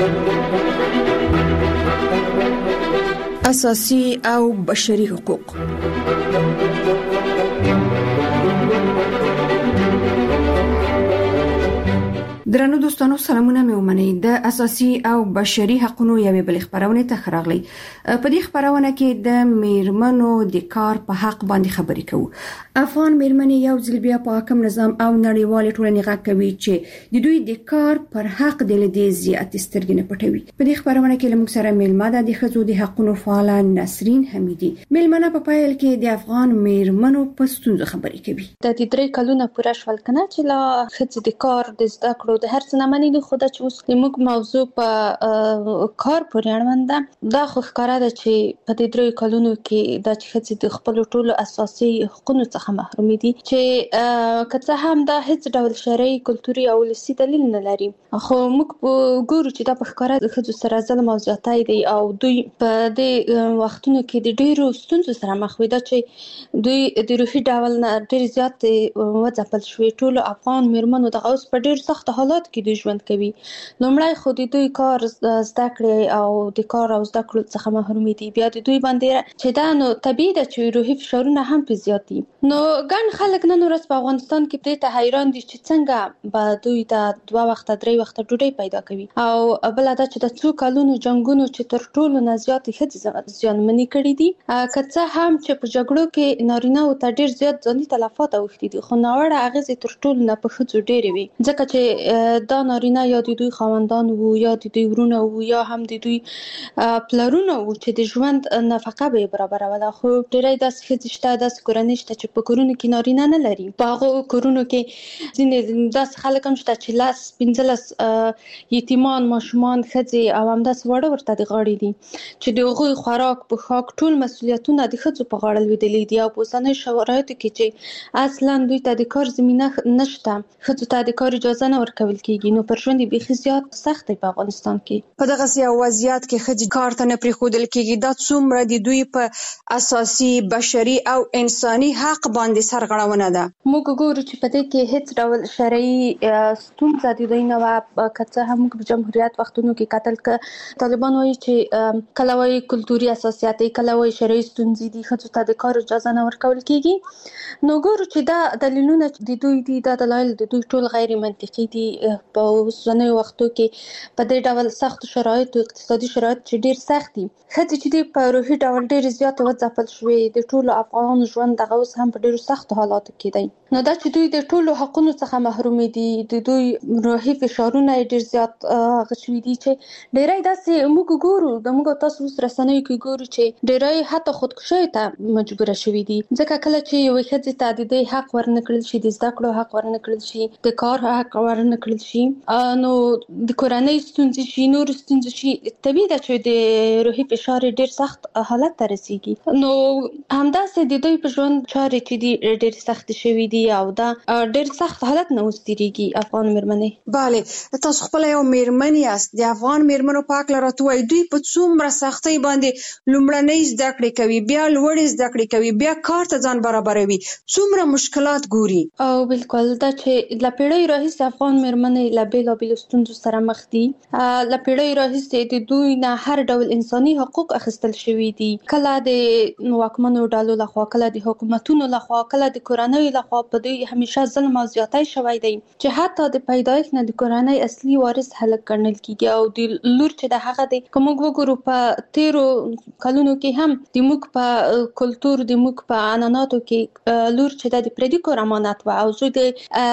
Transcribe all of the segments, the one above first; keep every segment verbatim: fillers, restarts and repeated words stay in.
اساسي او بشري حقوق. درنو دوستانو سلامونه مې ومنئ. د اساسي او بشري حقوقو یوې بل خبرونه ته خراغلی. په دې خبرونه کې د میرمنو د کار په حق باندې خبرې کوو. افغان میرمنې یو ځل بیا په حاکم نظام او نړیوال ټولنې غږ کوي چې د دوی د کار پر حق د لدې زیات سترګې نه پټوي. په دې خبرونه کې لمږ سره میلمه ده د ښځو د حقوقو فعال نسرین حمیدي. میلمنه په پایل کې د افغان میرمنو په ستونزو خبرې کوي. د دې درې کلونو پوره شول کنه چې لا ښځې د کار د زده کړو د هر څه نه مني، خو دا چې اوس د موږ موضوع په کار پورې اړوند ده. دا خو ښکاره ده چې په دې درې کلونو کې دا چې ښځې د خپلو ټولو اساسي حقوقو څخه محرومې دي، چې که څه هم دا هیڅ ډول شرعي، کلتوري او ولسي دلیل نه لري، خو موږ ګورو چې دا په ښکاره د ښځو سره ظلم او زیاتی دی او دوی په دې وختونو کې د ډېرو ستونزو سره مخ وي. دا چې دوی د روحي ډول نه ډېر زیات وځپل شوي. ټولو افغان میرمنو دغه اوس په ډېر سخت حالات کې دوی ژوند کوي. لومړی خو د دوی کار زده کړې او د کار او زده کړو څخه محرومې دي. بیا د دوی باندې چې دا نو طبیعي ده چې روحي فشارونه هم په زیات دي. نو ګڼ خلک نن ورځ په افغانستان کې دې ته حیران دي چې څنګه به دوی ته دوه وخته درې وخته ډوډۍ پیدا کوي. او بل دا چې د څو کلونو جنگونو چې تر ټولو نه زیاتې ښځې زیانمنې کړي دي، که څه هم چې په جګړو کې نارینه‌وو ته ډېر زیات ځاني تلفات اوښتي دي، خو ناوړه اغېزې تر ټولو نه په ښځو ډېرې وي، ځکه چې دا نارینه یا د دوی خاوندان وو یا د دوی ورونه وو یا هم د دوی پلرونه وو چې د ژوند نفقه به یې برابروله. خو ډېری داسې ښځې شته، داسې کورنۍ شته چې په کورونو کې نارینه نه لري. په هغو کورونو کې ځینې داسې خلک هم شته چې لس پنځلس یتیمان، ماشومان، ښځې او همداسې واړه ورته د غاړې دي، چې د هغوی خوراک، پوښاک، ټول مسؤلیتونه د ښځو په غاړه لوېدلي دي. او په اوسنیو شرایطو کې چې اصلا دوی ته د کار زمینه نشته، ښځو ته د کار اجازه نه ورکول کېږي، نو پر ژوند یې بیخي زیات سخت دی په افغانستان کې. په دغسې یو وضعیت کې ښځې کار ته نه پرېښودل کېږي. دا څومره د دوی په اساسي بشري او انساني حق باندې سرغړونه ده. موږ ګورو چې په دې کې هیڅ ډول شرعي ستونزه د دوی نه وه. که څه هم موږ په جمهوریت وختونو کې کتل که طالبان وایي چې کله وایي کلتوري اساسیات دی، کله وایي شرعي ستونزې دي، ښځو ته د کار اجازه نه ورکول کېږي. نو ګورو چې دا دلیلونه د دوی دي، دا دلایل د دوی ټول غیر منطقي دي. په اوسنیو وختو کې په دې ډول سختو شرایطو، اقتصادي شرایط چې ډېر سخت دي، ښځې چې دي په روحي ډول ډېرې زیاتې وځپل شوې. د ټولو افغان ژوند دغه اوس هم په ډېرو سختو حالاتو کې دی. نو دا چې دوی د ټولو حقونو څخه محرومې دي، د دوی روحي فشارونه یې ډېر زیات هغه شوي دي چې ډېری داسې موږ ګورو، د موږ تاسو اوس رسنیو کې ګورو چې ډېری حتی خودکشیو ته مجبوره شوي دي، ځکه کله چې یوې ښځې ته د دې حق ورنه کړل شي، د زده کړو حق ورنه کړل شي، د کار حق ورنه کړل شي، نو د کورنۍ ستونزې شي، نور ستونزې شي، طبیعي ده چې د روحي فشار ډېر سخت حالت ته رسیږي. نو همداسې د دوی په ژوند چارې چې دي ډېر سخت شوي دي او دا ډېر سخت حالت نه اوس تېرېږي. افغان میرمنې، بله، تاسو خپله یو میرمن یاست. د افغان میرمنو په هکله راته ووایئ، دوی په څومره سختۍ باندې لومړنۍ زده کړې کوي، بیا لوړې زده کړې کوي، بیا کار ته ځان برابروي، څومره مشکلات ګوري. او بالکل دا چې له پیړیو راهیسې افغان میرمنې له بېلابېلو ستونزو سره مخ دي. له پیړیو راهیسې د دوی نه هر ډول انساني حقوق اخیستل شوي دي، کله د واکمنو ډلو لخوا، کله د حکومتونو لخوا، کله د کورنیو لخوا. په دوی همیشه ظلم او زیاتی شوی دی چې حتی د پیدایښت نه د کورنۍ اصلي وارث هلک ګڼل کېږي. او د لور چې د هغه دی، که موږ وګورو په تیرو کلونو کې هم د موږ په کلتور، د موږ په عنعناتو کې لور چې د پردي کور امانت وه او زوی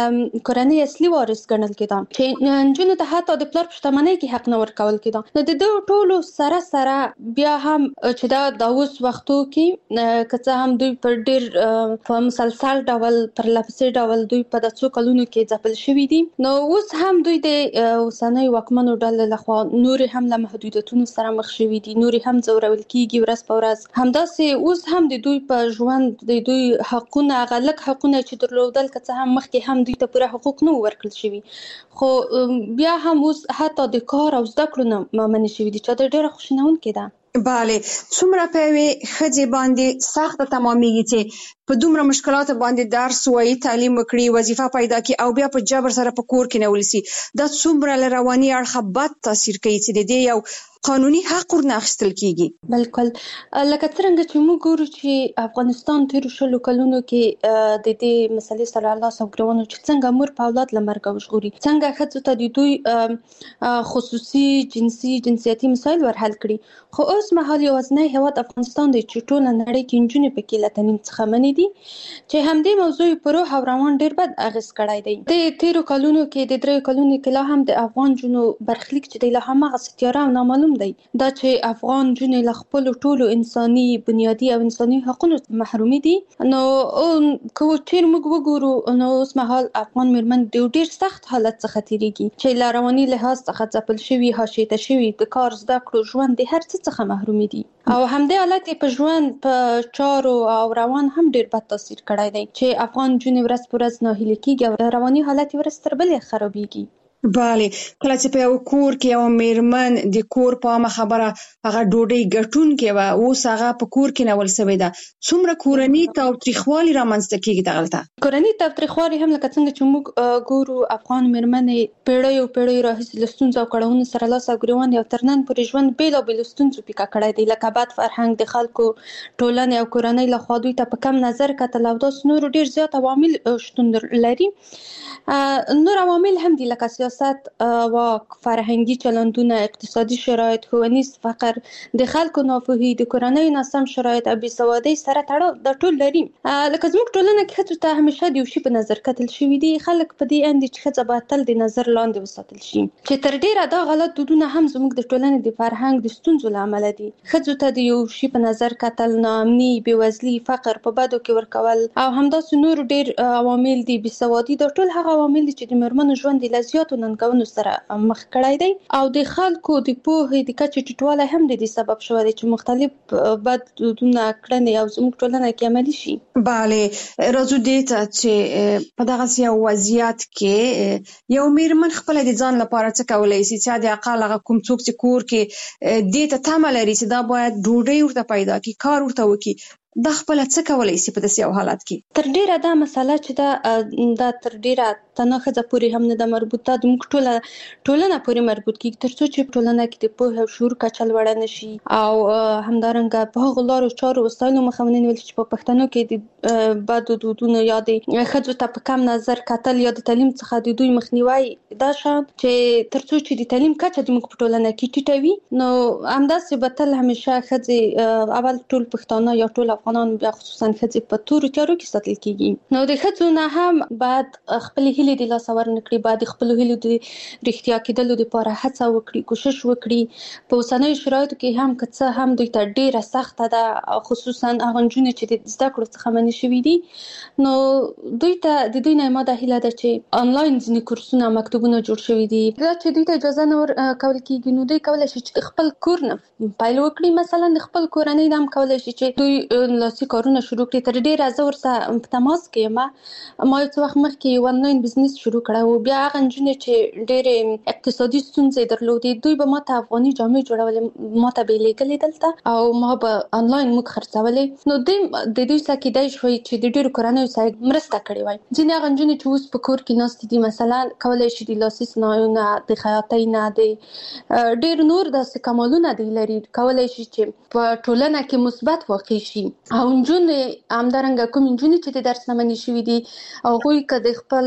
د کورنۍ اصلي وارث ګڼل کېده، چې نجونو ته حتی د پلار په شتمنۍ کې حق نه ورکول کېده. نو د دې ټولو سره سره بیا هم چې دا د اوس وختو کې که څه هم دوی پر ډېر په مسلسل ډول پر لپسې ډول دوی په د څو کلونو کې ځپل شوي دي، نو اوس هم دوی د اوسنیو واکمنو ډلو لخوا نورې هم له محدودیتونو سره مخ شوي دي، نورې هم ځورول کېږي ورځ په ورځ. همداسې اوس هم د دوی په ژوند د دوی حقونه، هغه لږ حقونه چې درلودل، که څه هم مخکې هم دوی ته پوره حقوق نه ورکړل شوي، خو بیا هم اوس حتی د کار او زده کړو نه منع شوي دي، چې دا ډېره خوشنونکې ده. بله، څومره په یوې ښځې باندې سخته تمامېږي چې په دومره مشکلات باندې درس وایي، تعلیم وکړي، وظیفه پیدا کړي او بیا په جبر سره په کور کې نیول شي، دا څومره له رواني اړخه بد تاثیر کوي چې د دې یو قانوني حق ورنه اخیستل کیږي. بالکل لکه څنګه چې موږ ګورو چې افغانستان تیرو شلو کلونو کې د دې مسلې سره لاس او ګریوان چې څنګه مور په اولاد له مرګ وژغوري، څنګه ښځو ته د دوی خصوصي جنسي جنسیتي مسایل ورحل کړي. خو اوس مهال یوازینی هیواد افغانستان دی چې ټوله نړۍ کې نجونې پکې له تعلیم څخه منې دي، چې همدې موضوع په روح او روان ډېر بد اغېز کړی دی. د تیرو کلونو کې د دریو کلونو کې لا هم د افغان جنو برخلیک چې دی لا هماغسې تیاره او نامعلوم دی، دا چې افغان جنې له خپلو ټولو انساني بنیادي او انساني حقونو محرومي دي. نو که چېر موږ وګورو نو اوس مهال افغان مېرمن د ډېر سخت حالت څخه تېرېږي چې له رواني لحاظ څخه ځپل شوي، حاشیې شوي، د کار، زده کړو، ژوند د هر څه څخه محرومي دي. او همدې حالت په ژوند په چارو او روان هم ډېر بد تاثیر کړی دی چې افغان جنې ورځ په ورځ ناهیلې کېږي او رواني حالت یې ورځ تر بلې خرابېږي. بله، کله چې په یو کور کې یو میرمن د کور په عامه خبره هغه ډوډۍ ګټونکې وه، اوس هغه په کور کې نیول شوې ده، څومره کورني تاوتریخوالي رامنځته کېږي دغلته؟ کورني تاوتریخوالي هم لکه څنګه چې موږ ګورو افغان میرمنې پیړیو پیړیو راهیسې له ستونزو او کړاوونو سره لاس او ګریوان دي او تر نن پورې ژوند بېلابېلو ستونزو پیکه کړی دی، لکه بد فرهنګ، د خلکو، ټولنې او کورنۍ لخوا دوی ته په کم نظر کتل او داسې نورو ډېر زیات عوامل شتون لري. نور عوامل هم دي لکه سیاست، واک، فرهنګي چلندونه، اقتصادي شرایط، ښوونیز فقر، د خلکو ناپوهي، د کورنۍ ناسم شرایط او بېسوادۍ سره تړاو دا ټول لري. لکه زموږ ټولنه کې ښځو ته همیشه د یو شي په نظر کتل شوي دي، خلک په دې اند دي چې ښځه باید تل د نظر لاندې وساتل شي، چې تر ډېره دا غلط دودونه هم زموږ د ټولنې د فرهنګ د ستونزو له امله دي. ښځو ته د یو شي په نظر کتل، ناامني، بېوزلي، فقر، په بدو کې ورکول او همداسې نور ډېر عوامل دي، بېسوادي، دا ټول هغه عوامل دي چې د مېرمنو ژوند له زیاتو ننګونو سره مخ کړی دی او د خلکو د پوهې د کچې ټیټوالی هم د دې سبب شوی دی چې مختلف بد دودونه، کړنې او زموږ ټولنه کې عملي شي. بله، راځو دې ته چې په دغسې یو وضعیت کې یو مېرمن خپله د ځان لپاره څه کولی شي، چې د اقل هغه کوم څوک چې کور کې دې ته تمه لري چې دا باید ډوډۍ ورته پیدا کړي، کار ورته وکړي، دا خپله څه کولی شي په داسې یو حالت کې؟ تر ډېره دا مسله چې دا دا تر ډېره تنه ښځه پورې هم نه ده مربوط، دا زموږ ټوله ټولنه پورې مربوط کېږي، تر څو چې په ټولنه کې د پوهې او شعور کچه لوړه نه شي او همدارنګه په هغو لارو چارو وسایلو مخه ونه نیول شي چې په پښتنو کې د بدو دودونو یا د ښځو ته په کم نظر کتل یا د تعلیم څخه د دوی مخنیوی، دا شان چې تر څو چې د تعلیم کچه زموږ په ټولنه کې ټیټه وي، نو همداسې به تل همیشه ښځې اول ټول پښتانه یا ټول افغانان بیا خصوصا ښځې په تورو تیارو کې ساتل کېږي. نو د ښځو نه هم باید خپلې هیلې د لاسه ورنکړي، باید د خپلو هیلو د رښتیا کېدلو دپاره هڅه وکړي، کوشش وکړي. په اوسنیو شرایطو کې هم که څه هم دوی ته ډېره سخته ده، خصوصا هغه نجونې چې د زده کړو څخه منع شوي دي، نو دوی ته د دوی نه ما دا هیله ده چې آنلاین ځینې کورسونه، مکتوبونه جوړ شوي دي، دا چې دوی ته اجازه نه ورکول کېږي، نو دوی کولی شي چې خپل کور نه پیل وکړي، مثلا د خپل کورنۍ نه هم کولی شي چې دوی لاسي کارونه شروع کړي. تر ډېره زه ورسره په تماس کې یم، ما یو څه وخت مخکې یو آنلاین بزنس شروع کړی و، بیا هغه نجونې چې ډېرې اقتصادي ستونزې درلودې، دوی به ما ته افغاني جامې جوړولې، ما ته به یې لېږلې دلته او ما به آنلاین موږ خرڅولې، نو دوی د دوی څخه کېدای شوی چې د ډېرو کورنیو سره مرسته کړې وای. ځینې هغه نجونې چې اوس په کور کې ناستې دي، مثلا کولی شي د لاسي صنایعو نه، د خیاطۍ نه، د ډېر نور داسې کمالونه دی لري، کولی شي چې په ټولنه کې مثبت واقع شي. او نجونې همدارنګه کوم نجونې چې د درس نه منع شوي دي، هغوی که د خپل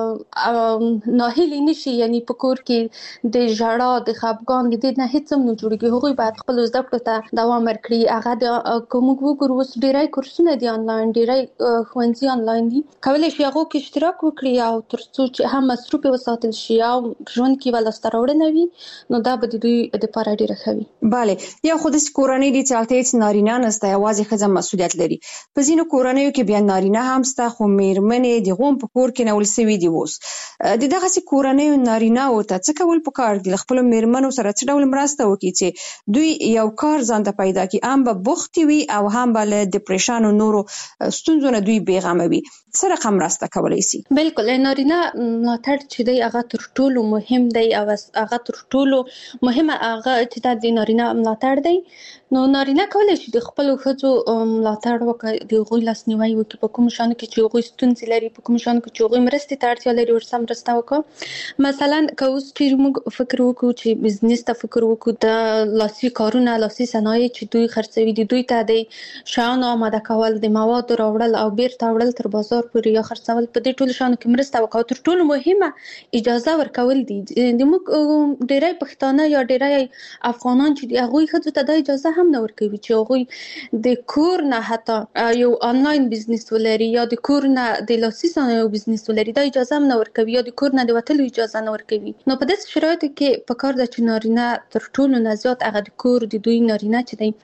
ناهیلې نه شي، یعنې په کور کې د ژړا، د خفګان، د دې نه هېڅ هم نه جوړېږي، هغوی باید خپلو زده کړو ته دوام ورکړي. هغه د که موږ وګورو اوس ډېری کورسونه دي آنلاین، ډېری ښوونځي آنلاین دي، کولی شي هغو کې اشتراک وکړي او تر څو چې هم مصروف یې وساتل شي او ژوند کې یوه لاسته راوړنه وي، نو دا به د دوی دپاره ډېره ښه وي. بله، یو خو داسې کورنۍ دي چې هلته هېڅ نارینه نشته، یوازې ښځه مسؤلیت لري. په ځینو کورنیو کې بیا نارینه هم شته، خو مېرمنې د هغو په کور کې نیول شوي دي. اوس د دغسې کورنیو نارینه‌وو ته څه کول پکار دي؟ له خپلو مېرمنو سره څه ډول مرسته وکړي چې دوی یو کار ځان ته پیدا کړي، هم به بوختې وي او هم به له ډپریشن او نورو ستونزو نه دوی بېغمه وي. څه رقم مرسته کولای شي؟ بالکل نارینه ملاتړ چې دی هغه تر ټولو مهم دی او هغه تر ټولو مهمه هغه چې د نارینه ملاتړ دی. نو نارینه کولای شي د خپل ښځو ملاتړ وکړي، د هغوی لاسنیوي وکړي په کوم شانو کې چې هغوی ستونزې لري، په کوم شانو کې چې هغوی مرستې ته اړتیا لري ورسره مرسته وکړو. مثلا که اوس چې موږ فکر وکړو چې بزنس ته فکر وکړو، د لاسي کارونه لاسي صنایع چې دوی خرڅوي د دوی ته د شیانو آماده کول، د موادو راوړل او بیرته وړل تر بازار پورې یا خرڅول، په دې ټولو شانو کې مرسته وکړو. تر ټولو مهمه اجازه ورکول دي. د موږ ډېری پښتانه یا ډېری افغانان چې د هغوی ښځو ته دا اجازه هم نه ورکوي چې هغوی د کور نه حتی یو آنلاین بزنس ولري یا د کور نه د لاسي صنایعو بزنس ولري، دا اجازه هم نه ورکوي یا د کور نه د وتلو اجازه نه ورکوي. نو په داسې شرایطو کې پکار ده چې نارینه تر ټولو نه زیات هغه د کور د دوی نارینه چې دی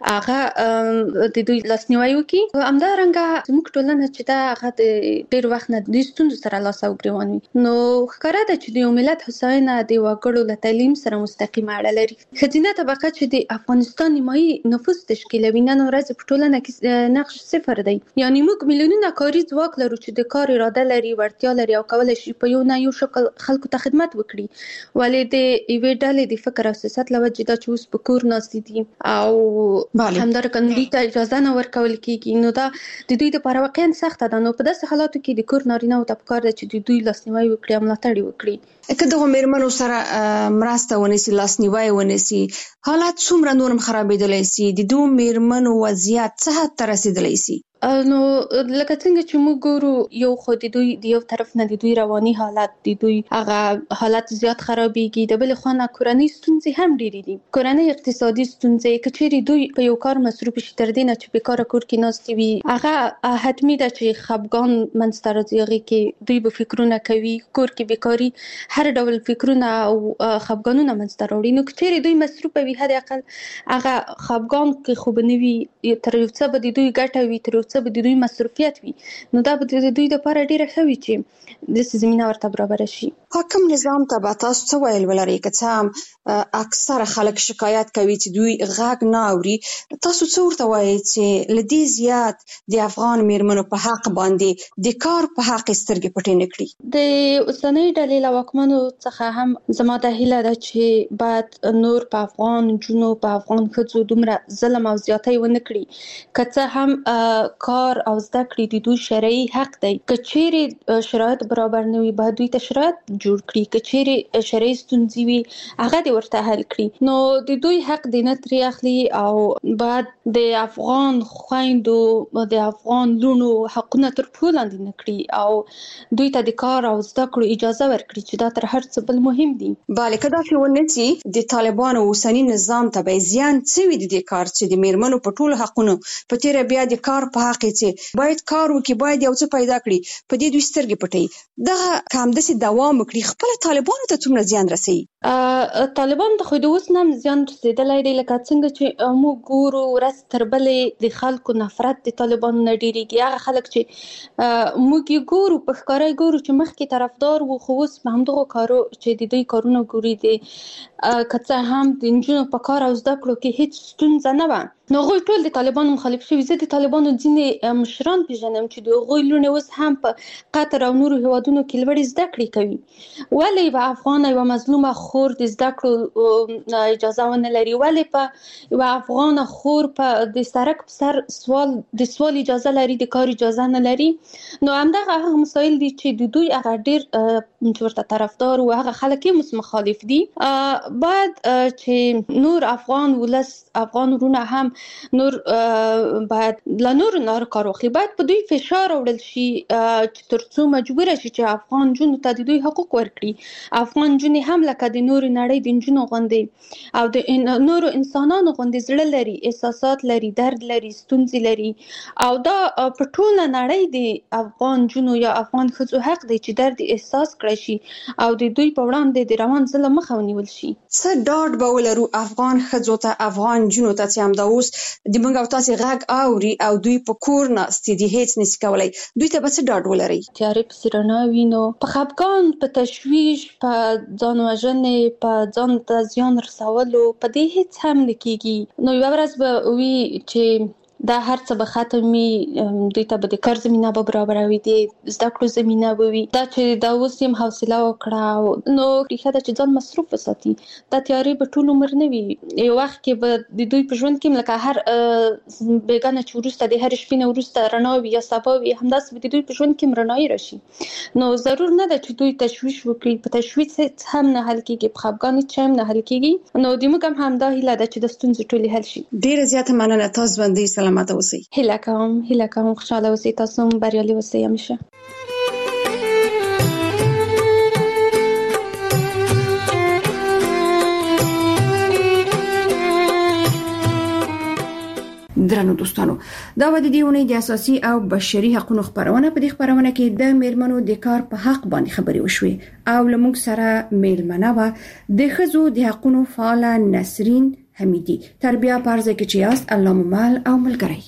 هغه د دوی لاسنیوي وکړي. همدارنګه زموږ ټولنه چې ده هغه د ډېر وخت نه د ستونزو سره لاس او ګرېوان وي. نو ښکاره ده چې د یو ملت هوساینه د وګړو له تعلیم سره مستقیمه اړه لري. ښځینه طبقه چې د افغانستان نیمایي نفوس تشکیلوي، نن ورځ په ټولنه کې نقش صفر دی. یعنی موږ میلیونونه کاري ځواک لرو چې د کار اراده لري، وړتیا لري او کولای شي په یو نه یو شکل خلکو ته خدمت وکړي. ولې د یوې ډلې د فکر او سیاست له وجې دا چې اوس په کور ناستې دي او همدارنګه دوی ته اجازه نه ورکول کېږي، نو دا د دوی لپاره واقعا سخته ده. نو په داسې حالاتو کې د کور نارینه‌وو ته پکار ده چې د دوی لاسنیوي وکړي او ملاتړ وکړي. که دغو مېرمنو سره مرسته ونیسي، لاسنیوي ونیسي، حالات څومره نور هم خرابېدلی سي؟ د دوو مېرمنو وضعیت څه حد ته رسېدلی سي؟ نو لکه څنګه چې موږ ګورو، یو خو د دوی د یو طرف نه د دوی رواني حالت، د دوی هغه حالت زیات خرابېږي، د بلې خوا نه کورنۍ ستونزې هم ډېرې دي. کورنۍ اقتصادي ستونزې، که چیرې دوی په یو کار مصروف شي تر دې نه چې بېکاره کور کې ناستې وي، هغه حتمي ده چې خفګان منځته راځي. هغې کې دوی به فکرونه کوي، کور کې بېکاري هر ډول فکرونه او خفګانونه منځته راوړي. نو که چیرې دوی مصروفه وي، حد اقل هغه خفګان کې خو به نه وي، تر یو څه به د دوی ګټه وي، تر یو څه به د دوی مسؤلیت وي. نو دا به د دوی لپاره ډیره ښه وي چې داسې زمینه ورته برابره شي. حاکم نظام ته به تاسو څه ویل ولرئ؟ که څه هم اکثره خلک شکایت کوي چې دوی غږ نه اوري، تاسو څه ورته وایئ چې له دې زیات د افغان مېرمنو په حق باندې د کار په حق یې سترګې پټې نه کړي؟ د اوسنۍ ډلې له واکمنو څخه هم زما دا هیله ده چې باید نور په افغان نجونو، په افغان ښځو دومره ظلم او زیاتی ونه کړي. که څه هم کار او زده کړې د دوی شرعي حق دی. که چیرې شرایط برابر نه وي، باید دوی ته شرایط جوړ کړي. که چیرې شرعي ستونزې وي، هغه دې ورته حل کړي. نو د دوی حق دې نه ترې اخلي او باید د افغان خویندو، د افغان لوڼو حقونه تر پښو لاندې نه کړي او دوی ته د کار او زده کړو اجازه ورکړي چې دا تر هر څه بل مهم دي. بله، که داسې ونه سي، د طالبانو اوسني نظام ته به زیان څه وي د دې کار چې د مېرمنو په ټولو حقونو په تېره بیا د کار په حق چې باید کار وکړي، باید یو څه پیدا کړي، په دې دوی سترګې پټوي. دغه که همداسې دوام وکړي، خپله طالبانو ته څومره زیان رسوي؟ طالبانو ته خو د اوس نه هم زیان رسېدلی دی. لکه څنګه چې موږ ګورو ورځ تر بلې د خلکو نفرت د طالبانو نه ډېرېږي. هغه خلک چې موږ یې ګورو، په ښکاره یې ګورو چې مخکې طرفدار وو، خو اوس په همدغو کارو چې د دوی کارونه ګوري، د که څه هم د نجونو په کار او زده کړو کې هېڅ ستونزه نه وه، نو هغوی ټول د طالبانو مخالف شوي. زه د طالبانو ځینې مشران پیژنم چې د هغوی لوڼې اوس هم په قطر او نورو هېوادونو کې لوړې زده کړې کوي. ولې یوه افغانه، یوه مظلومه خور د زده کړو اجازه ونه لري؟ ولې په یوه افغانه خور په د سړک په سر سوال د سوال اجازه لري، د کار اجازه نه لري؟ نو همدغه هغه مسایل دي چې د دوی هغه ډېر چې ورته طرفدار و، هغه خلک یې اوس مخالف دي. باید چې نور افغان ولس، افغان وروڼه هم نور باید له نورو نه کار واخلي. باید په دوی فشار راوړل شي چې تر څو مجبوره شي چې افغان نجونو ته د دوی حقوق ورکړي. افغان نجونې هم لکه د نورو نړۍ د نجونو غوندې او د نورو انسانانو غوندې زړه لري، احساسات لري، درد لري، ستونزې لري، او دا په ټوله نړۍ د افغان نجونو یا افغان ښځو حق دی چې درد احساس کړی شي او د دوی په وړاندې د روان ظلم مخه ونیول شي. څه ډاډ به ولرو افغان ښځو ته، افغان نجونو ته چې همدا اوس د موږ او تاسې غږ اوري او دوی په کور ناستې دي، هېڅ نشي کولی، دوی ته به څه ډاډ ولرئ؟ تیارې پسې رڼا وینو، په خفګان، په تشویش، په ځان وژنې، په ځان ته زیان رسولو، په دې هېڅ هم نه کېږي. نو یوه ورځ به وي چې دا هر څه به ختمي، دوی ته به د کار زمينه به برابروي، د زده کړو زمينه به وي. دا چې دا اوس هم حوصله وکړه نو ریښه ده چې ځان مصروف وساتي. دا تیاری به ټول عمر نه وي، یو وخت کې به د دوی په ژوند کې لکه هر بیګانه چې وروسته د هر شپې نه وروسته رڼا وي یا سبا وي، همداسې به د دوی په ژوند کې رڼایي راشي. نو ضرور نه ده چې دوی تشویش وکړي. په تشویش هم نه حل کېږي، په خفګان هیڅ هم نه حل کېږي. نو د موږ هم همدا هیله ده چې د ستونزې ټولې حل شي. ډیره زیاته مننه. تاسو باندې سلامت اوسئ. هیله کوم هیله کوم خوشاله اوسئ، تاسو هم بریالي اوسئ همیشه. درنو دوستانو، دا و د دې اونۍ د اساسي او بشري حقوقو خبرونه. په دې خبرونه کې د میرمنو د کار په حق باندې خبرې وشوې او لمونږ سره میلمنه و د ښځو د حقوقو فعال نسرین حمیدی. تربیه پارځه کې چې یاست الله ممال او ملګری.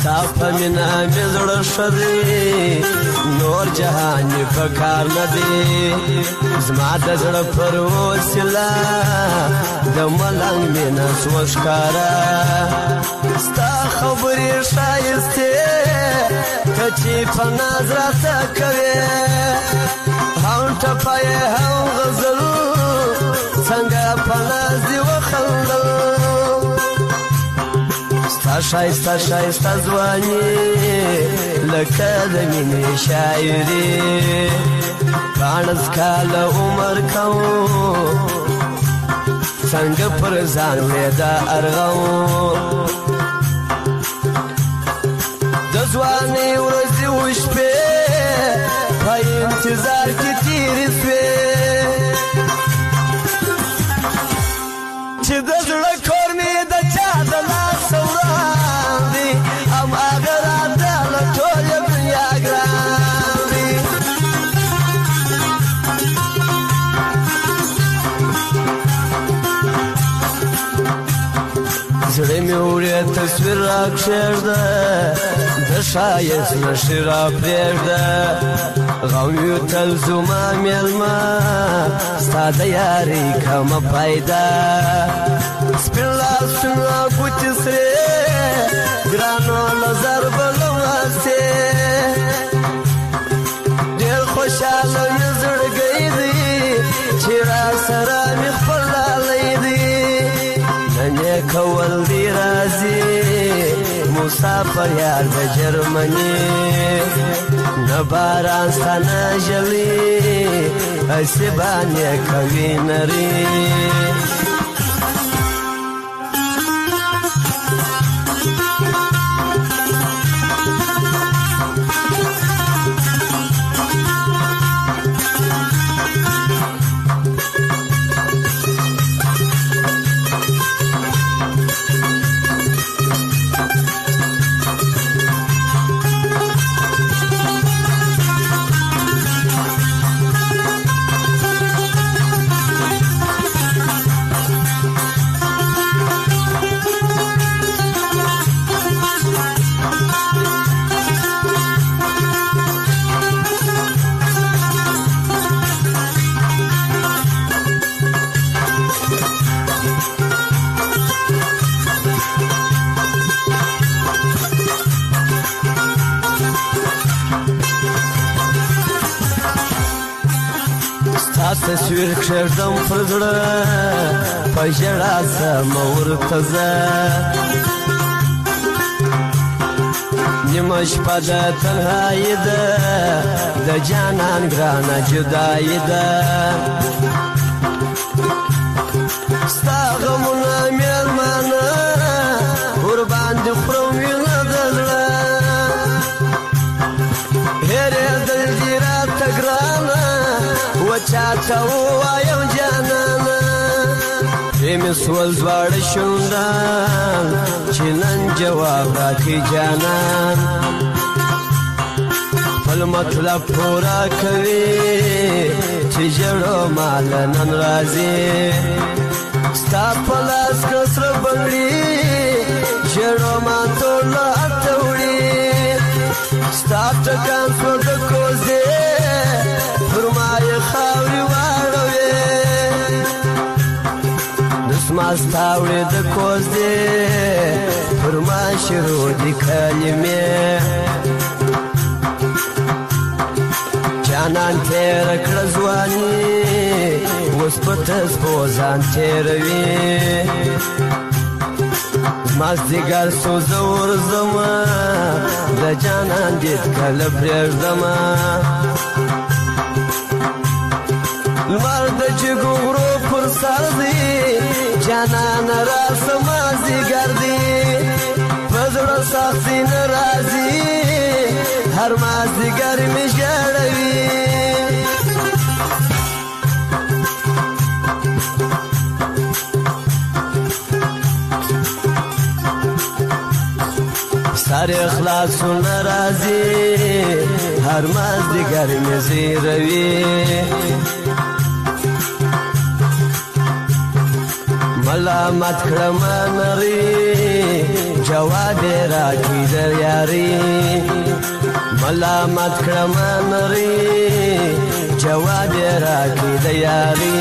ستا په مینه مې زړه ښه دی نور جهان مې په کار نه دی زما د زړه پر وسیله د ملنګ مینه سوه ښکاره ستا خبرې ښایستې ته چې په ناز راته کوې هم ټپه یې هم غزل څنګه په ناز دې وخندل ستا ښایسته ښایسته ځواني لکه د مینې شاعري پاڼس کاله عمر کوم څنګه پر ځان مې دا ارغوم د ځوانۍ ورځې وشپې په انتظار کې تېرې سوې چې د زړه کور مې د چا د لاسه وړاندې هماغه راته له ټولې دنیا ګران دی زړه مې وړې تصویر راکښېږده د ښایست نښې راپرېږده غم یو تل زما مېلمه ستا د یارۍ کمه پیدا سپین لاسونه ګوتې سرې ګرانو له ضربه لمسې ډېر خوشحاله مې زړګی دی چې را سره مې خپل لالی دی نن یې کول دی راځي مسافر یار د جرمني نه باران ستا نه ژلي هسې باندې کوي نري تصویر کښېږدم پر زړه په ژړا ځمه ورته زه نیمه شپه د تنهایي ده د جانان ګرانه جدایي ده ستا غمونه مېلمانه ورباندې خورم وینه د زړه هېرېدل دي راته ګرانه وچاته ووایم جانانه پرې مې سول دواړه شونډان چې نن جواب راکړي جانان خپل مطلب پوره کوي چې ژړو ماله نن راځي ستا په لاس که سره بنګړي ژړو ما ټوله هلته وړي ستا ټکان سوه د کوزې پر ما یې خاورې واړوې دسما ستا وړې د کوزې پر ما شروع دي کلمې جانان تېره کړه ځواني اوس په تسپو ځان تېروي مازدیګر سو زه ورځمه د جانان دید کله پرېږدمه لمر د جګو غرو پر سر دی جانانه راسه مازدیګر دی په زړه سختي نه راځي هر مازدیګر مې ژړوي سر اخلاصونه راځي هر مازدیګر مې زیروي ملامت کړم نری جواب راکړي د یاري ملامت کړم نری جواب راکړي د یاري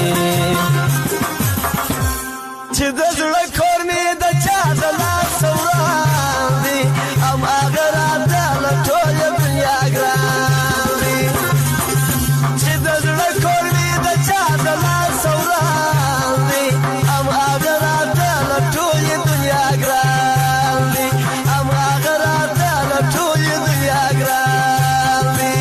چې د زړه کور مې د چا د لاس وړاندې ام هغه راته له ټوله دنیا ګران دي چې د زړه کور مې د چا د لاس وړاندې ام هغه راته له ټوله دنیا ګران دي ام هغه راته له ټوله دنیا ګران دي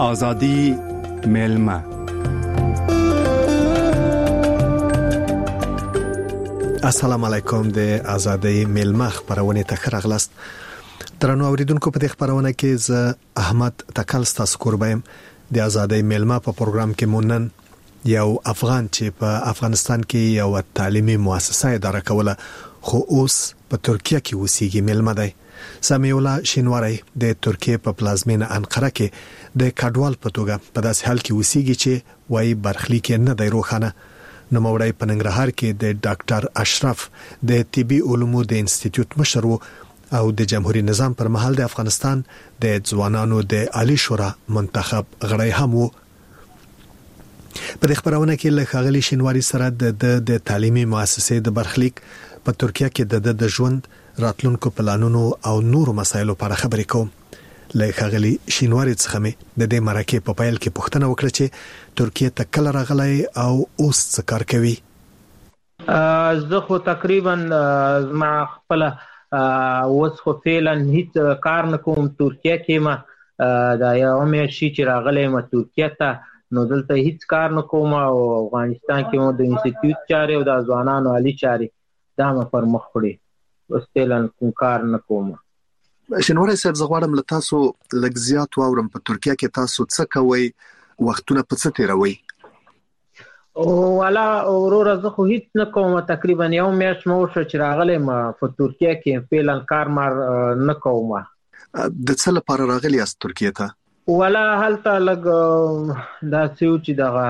آزادی میلمه. السلام علیکم. د آزادی میلمه خبرونه ته راغلاست. درنو اوریدونکو، په دې خبرونه کې ز احمد تکل ستاسو قربایم. د آزادی میلمه په پروګرام کې مونن یو افغان چې په افغانستان کې یو تعلیمي مؤسسه اداره کوله خو اوس په ترکیه کې اوسېږي میلمه دی. سمیولا شینواری د ترکیه په پلازمینه انقره کې د کډوال په توګه په داسې حال کې اوسېږي چې وایي برخلیک نه دی روښانه. نو موړی په ننګرهار کې د ډاکټر اشرف د طبي علومو د انسټیټیوټ مشر او د جمهوریت نظام پر مهال د افغانستان د ځوانانو د عالی شورا منتخب غړی هم وو. په خبرونه کې له خاغلی شینواری سره د د تعلیمي مؤسسې د برخلیک په ترکیه کې د د ژوند راتلونکو پلانونو او نورو مسایلو په اړه خبرې کوم. له خاغلی شینواری څخه مې د دې مرکه په پایل کې پوښتنه وکړه چې ترکیه ته کله راغلی او اوس څه کار کوي. زه خو تقریبا ما خپل اوس خو فعلا هیڅ کار نه کوم ترکیه کې. ما دا یو مې شي چې راغلی ما ترکیه ته، نو دلته هیڅ کار نه کوم او افغانستان کې مو د انسټیټیوټ چارې او د ځوانانو عالی چارې دا ما پر مخ وړي. اوس فعلا کوم کار نه کوم. شینواری صاحب، زه غواړم له تاسو لږ زیات واورم په ترکیه کې تاسو څه کوئ، وختونه په څه تیروئ؟ او والا اورور زه خو هیڅ نه کوم. تقریبا یو میاشت مو شو چې راغلی ما په ترکیه کې فعلا کار مار نه کوم. د څه لپاره راغلی یاست ترکیه ته؟ والا هلته لږ دا څه چې دغه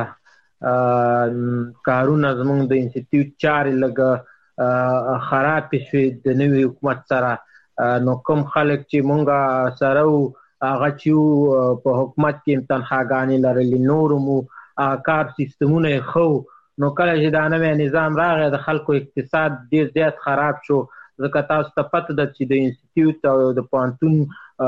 کارونه زموږ د انسټیټیوټ چارې لږ خراب شوي د نوي حکومت سره. نو کوم خلک چې مونږه سره هغه چې په حکومت کې تنخواګانې لرلې، نورو مو کار سیستمونه خو نو کله چې دا نوی نظام راغی د خلکو اقتصاد ډیر زیات خراب شو. ځکه تاسو ته پته ده چې د انسټیټیوټ او د پوهنتون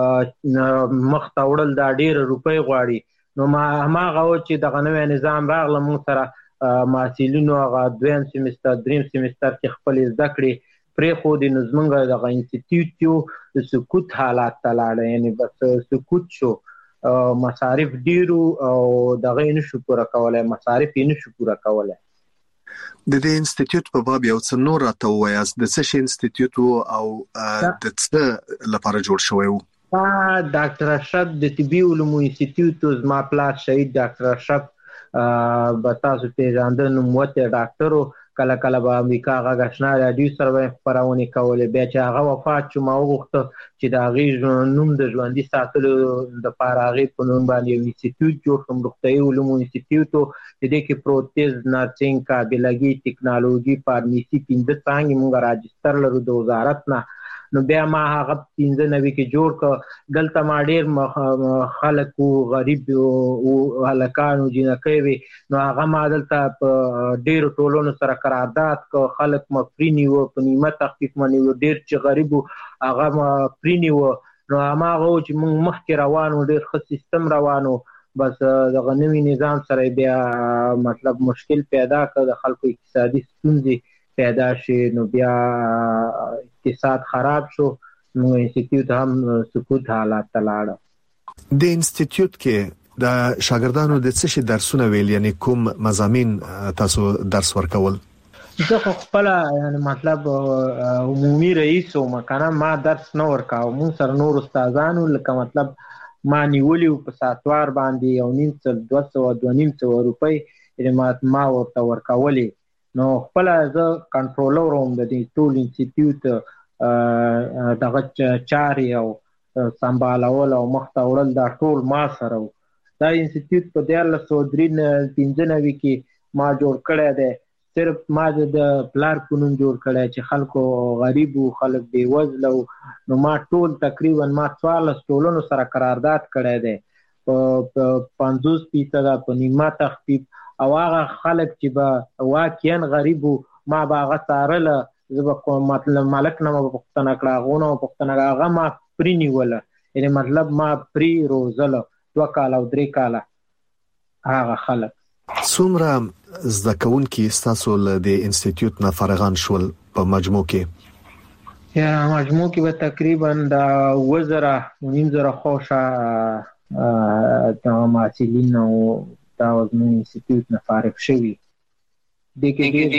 مخ ته وړل دا ډیر روپۍ غواړي. نو ما هماغه و چې دغه نوی نظام راغله مونږ سره محصلینو هغه دویم سیمستر دریم سیمستر کې خپل زده کړې پرې خو د نظمنګ دغه انسټیټیوټ یو د سکوت حالات ته لاړ، یعنی بس سکوت شو. مصارف ډیرو او دغه نشو پوره کولای، مصارف یې نشو پوره کولای. د دې انسټیټیوټ په باب یو څه نور راته وایاست، د څه شي انسټیټیوټ او د څه لپاره جوړ شوی و؟ ډاکټر اشرف د طبي علومو انسټیټیوټ زما پلار شهید ډاکټر اشرف به تاسو پیژانده نوموتی ډاکټر و. کله کله به امریکا هغه اشنا راډیو سره به خپرونې کولې. بیا چې هغه وفات شو ما وغوښته چې د هغې نوم د ژوندي ساتلو دپاره هغې په نوم باندې یو انسټیټیوټ جوړ کړم، روغتیایي علومو انسټیټیوټ و. د دې کې پروتیز، نرسنګ، قابلګي، ټکنالوژي، فارمیسي پنځه څانګې مونږ راجستر لرو د وزارت نه. نو بیا ما هغه پنځه نوي کې جوړ کړ. دلته ما ډېر خلک وو، غریب وو، هلکان وو، جینکۍ وې. نو هغه ما دلته په ډېرو ټولنو سره قرارداد کړ. خلک ما فري نیوه، په نیمه تخفیف ما نیوه. ډېر چې غریب وو هغه ما فري نیوه. نو هماغه و چې موږ مخکې روان وو، ډېر ښه سیستم روان وو. بس دغه نوي نظام سره بیا مطلب مشکل پیدا کړ، د خلکو اقتصادي ستونزې پیدا شي. نو بیا اقتصاد خراب شو، نو انسټیټیوټ هم سکوت حالات ته لاړ. د انسټیټیوټ کې د شاګردانو د څه شي درسونه ویل، یعنی کوم مضامین تاسو درس ورکول؟ زه خو خپل یعنی مطلب عمومي رئیس وم، کنه ما درس نه ورکاو. مونږ سره نور استادانو لکه مطلب ما نیولی په ساتوار باندې یو نیم سل دوه سوه دوه نیم سوه روپۍ یعنې ما ورته ورکولې. نو خپل زه کنټرولر وم د دې ټول انسټیټیوټ دغه چارې او سمبالول او مخ ته وړل دا ټول ما سره و. دا انسټیټیوټ په دیارلس سوه درې پنځه نوي کې ما جوړ کړی دی. صرف ما د پلار په نوم جوړ کړی چې خلکو غریب وو، خلک بېوزله وو. نو ما ټول تقریبا ما څوارلس ټولنو سره قرارداد کړی دی په پنځوس فیصده په نیمه تخفیف. او هغه خلک چې به واقعا غریب وو ما به هغه څارله. زه به مطلب ملک نه به پوښتنه کړه، هغو نه به پوښتنه کړه. هغه ما پرې نیوله، یعنې مطلب ما پرې روزله دوه کاله او درې کاله هغه خلک. څومره زده کوونکي ستاسو له د انسټیټیوټ نه فارغان شول په مجموع کې؟ یا مجموع کې به تقریبا د اووه زره نیم زره خوشه د محصلین او دا زموږ انسټیټیوټ نه فارغ شوي د کې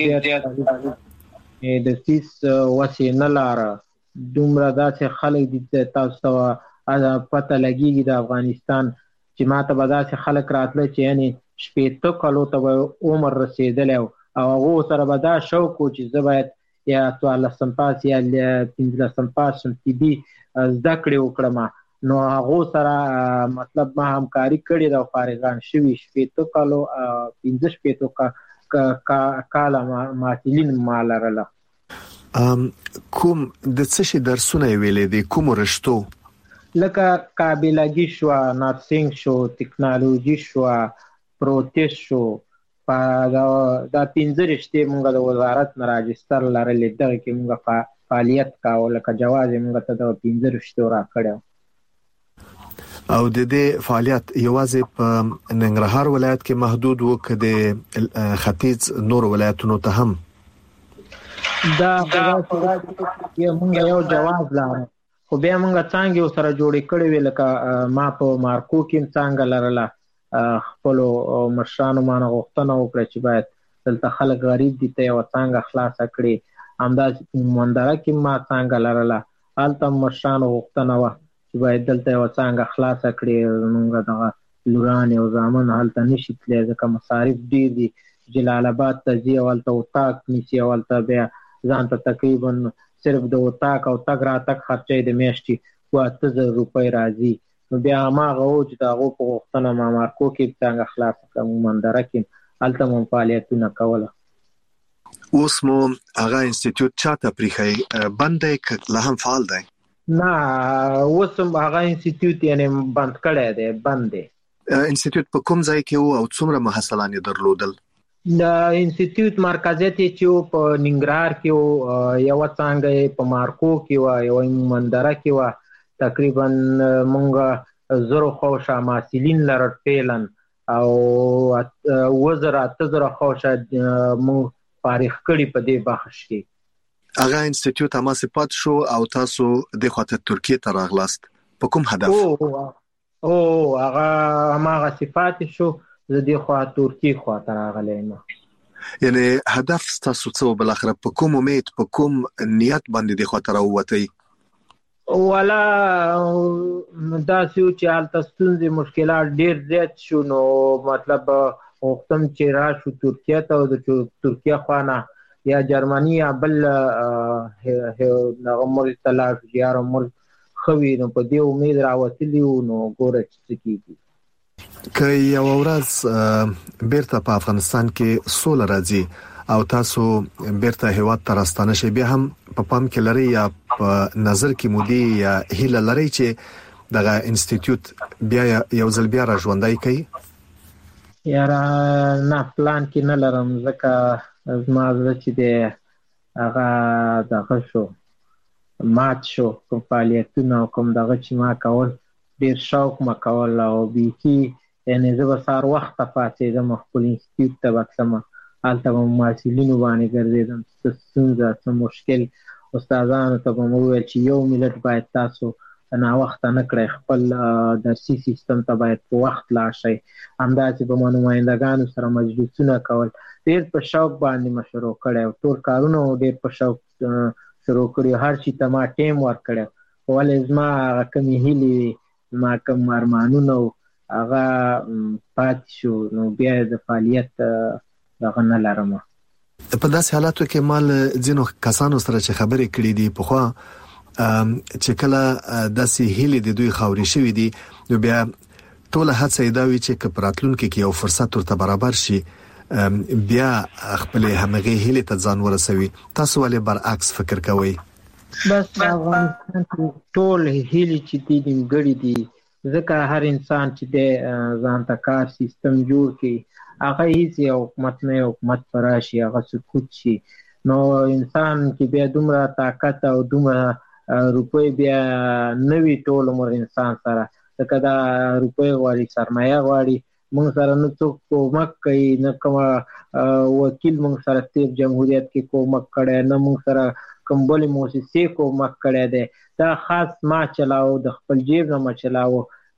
ډېر د فیس وسې نه لاره دومره داسې خلک دي چې تاسو ته پته لګېږي د افغانستان چې ما ته به داسې خلک راتله چې یعنې شپېته کالو ته به عمر رسېدلی او هغو سره به دا شوق و چې زه باید یا څوارلسم پاس یا پنځلسم پاس شم طبي زده کړې وکړم نو هغو سره مطلب ما همکاري کړې ده او فارغان شوي شپېته کالو پنځه شپېتو کاله محصلین ما لرله. کوم د څه شي درسونه ویلې دي کومو رشتو لکه کابلګي شو نرسنګ شو ټیکنالوژي شو پروتیز شو دا دا پنځه رشتې موږ د وزارت نه راجستر لرلې دغه کې موږ فعالیت کاوه لکه جواز موږ ته د پنځه رشتو راکړو او د دې فعالیت یوازې په ننګرهار ولایت کې محدود و که د ختیځ نور ولایتونو ته هم دا موږ یو جواز لاره خو بیا موږ څانګې سره جوړې کړې وې لکه ما په مارکو کې څانګه لرله خپلو مشرانو مانه غوښتنه وکړه چې باید دلته خلک غریب دي ته یوه څانګه خلاصه کړي همداسې مندره کې ما څانګه لرله هلته مشرانو غوښتنه وه چې باید دلته یوه څانګه خلاصه کړي موږ دغه لورانې او زامن هلته نشي تللی ځکه مصارف ډېر دي جلال آباد ته ځي او هلته اتاق نیسي او هلته بیا ځان ته تقریبا صرف د اتاق او تګ راتګ خرچه د میاشتې اووه اته زره روپۍ راځي نو بیا هماغه و چې د هغو په غوښتنه ما مارکو کې څانګه خلاصه کړم مندره کې هلته مو فعالیتونه کوله. اوس مو هغه انسټیټیوټ چاته پریښی بند دی که لا هم فعال دی؟ نه اوس هم هغه انسټیټیوټ یعنې بند کړی دی بند دی. انسټیټیوټ په کوم ځای کې و او څومره محصلان یې درلودل؟ د انسټیټیوټ مرکزیت یې چې په ننګرهار کې و یوه څانګه یې په مارکو کې وه یوه مندره کې وه تقریبا موږ زرو خوشه محصلین لرل فعلا او اووه زره اته زره خوشه موږ فارغ کړي په دې بخش کې. هغه انسټیټیوټ هماسې پاتې شو او تاسو دې خواته ترکیې ته راغلاست په کوم هدف؟ او هغه هماغسې پاتې شو زه دې خوا ترکیې خواته راغلی یم. یعنی هدف ستاسو څه و بالاخره په کوم امید په کوم نیت باندې دې خواته راووتئ؟ والا داسې و چې هلته ستونزې مشکلات ډېر زیات شو نو مطلب غوښتم چې راشو ترکیې ته او د ترکیې خوا نه یا جرمني یا بل دغه ملک ته لاړ شو چې یاره ملک ښه وي نو په دې امید راوتلي وو نو ګوره چې څه کېږي. که یوه ورځ بیرته په افغانستان کې سوله راځي او تاسو بیرته هیواد ته راستانه شئ بیا هم په پام کې لرئ یا په نظر کې مو دي یا هیله لرئ چې دغه انسټیټیوټ بیا یو ځل بیا را ژوندی کوي؟ یاره نه پلان کې نه لرم ځکه زما زړه چې دی هغه دغه شو مات شو کوم فعالیتونه او کوم دغه چې ما کول ډېر شوق مه کول او بیخي یعنې زه به سهار وخته پاڅېدم خپل انسټیټیوټ ته به تلم هلته به محصلینو باندې ګرځېدم څه ستونزه څه مشکل استادانو ته به مو وویل چې یو ملت باید تاسو ناوخته نه کړئ خپل درسي سیستم ته باید په وخت لاړ شئ همداسې به ما نمایندګانو سره مجلسونه کول ډېر په شوق باندې مې شروع کړی او ټول کارونه ډېر په شوق شروع کړي هر شي ته ما ټیم ورکړی ولې زما هغه کومې هیلې وي ما کوم ارمانونه هغه پاتې شو نو بیا د فعالیت دغه نه لرم. په داسې حالاتو کې ما له ځینو کسانو سره چې خبرې کړې دي پخوا چې کله داسې هیلې د دوی خاورې شوي دي نو بیا ټوله هڅه یې دا وي چې که په راتلونکي کې یو فرصت ورته برابر شي بیا خپلې همغې هیلې ته ځان ورسوي. تاسو ولې برعکس فکر کوئ؟ بس افغانستان کې ټول هیلې چې دي نیمګړي دي ځکه هر انسان چې دی ځان ته کار سیستم جوړ کړي هغه هیڅ یو حکومت نه حکومت په راشي هغه سقوط شي نو انسان کې بیا دومره طاقت او دومره روپۍ بیا نه وي ټول عمر انسان سره ځکه دا روپۍ غواړي سرمایه غواړي موږ سره نه څوک کومک کوي نه کومه وکیل موږ سره تیر جمهوریت کې کومک کړی نه موږ سره کوم بلې موسسې کومک کړی دی دا خاص ما چلاو د خپل جیب نه ما چلاو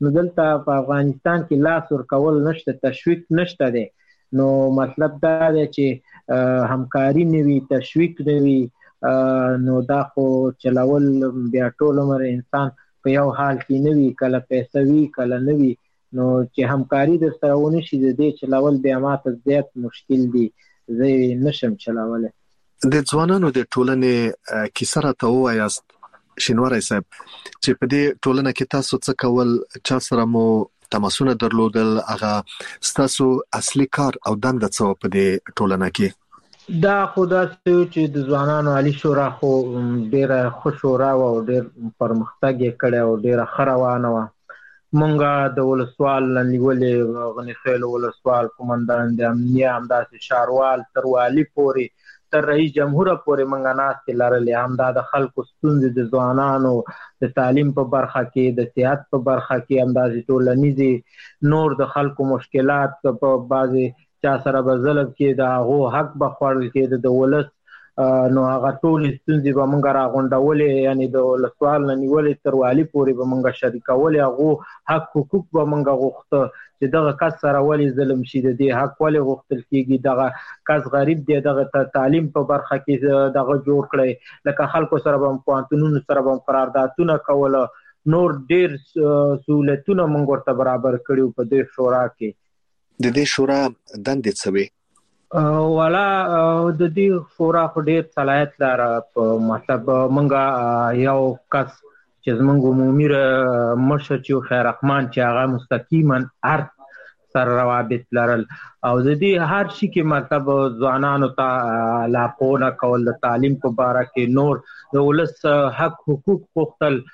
نو دلته په افغانستان کې لاس ورکول نشته، تشویق نشته دی. نو مطلب دا دی چې همکاري نه وي، تشویق نه وي، نو دا خو چلول بیا ټول عمر انسان په یو حال کې نه وي، کله پیسې وي کله نه وي. نو چې همکاري در سره ونه شي د دې چلول بیا ماته زیات مشکل دي، زه نشم چلولی. د ځوانانو د ټولنې کیسه راته ووایاست شینواری صاحب چې په دې ټولنه کې تاسو څه کول، چا سره مو تماسونه درلودل، هغه ستاسو اصلي کار او دنده څه په دې ټولنه کې؟ دا خو داسې چې د ځوانانو عالی شورا خو ډېره ښه شورا وه او ډېر پرمختګ یې کړی او ډېره ښه روانه وه. مونږ د ولسوال نه نیولې غني خیل ولسوال قومندان د امنیه همداسې شاروال تر والي پورې تر رئیس جمهور پورې مونږ ناستې لرلې. همدا د خلکو ستونزې د ځوانانو د تعلیم په برخه کې، د صحت په برخه کې، همداسې ټولنیزې نور د خلکو مشکلات په بعضې چا سره به ظلم کې د هغو حق به خوړل کېده د ولس، نو هغه ټولې ستونزې به مونږ راغونډولې، یعنې د ولسوال نه نیولې تر والي پورې به مونږ شریکولې. هغو حق حقوق به مونږ غوښته چې دغه کس سره ولې ظلم شي، د دې حق ولې غوښتل کېږي، دغه کس غریب دی، دغه تعلیم په برخه کې دغه جوړ کړی، لکه خلکو سره به هم پوهنتونونو سره به هم قراردادونه کوله، نور ډېر سهولتونه مونږ ورته برابر کړي په دې شورا کې. د دې شورا دندې څه وي؟ والا د دې شورا خو ډېر صلاحیت لري. په مطلب مونږ یو کس چې زمونږ عمومي مشر چې خیر رحمان چې هغه مستقیما هر سره روابط لرل او د دې هر شي کې مطلب ځوانانو ته لارښوونه کول، د تعلیم په باره کې، نور د ولس حق حقوق غوښتل